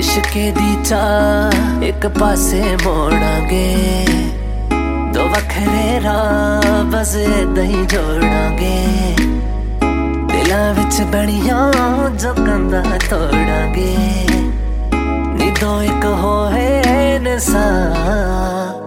इश्के दी चाह एक पासे मोड़ांगे, दो वखरे राह बस इदां ही जोड़ांगे। दिलां विच बणियां जो कंधा तोड़ांगे, नी दो एक होए ने सा